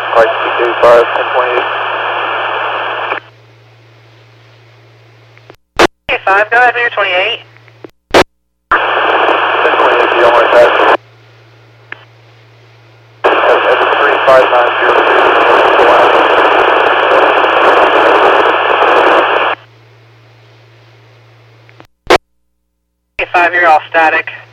Flight 285, 1028. 5, go ahead for your 28. 1028, you don't want to pass. That's 3590. 5, you're all static.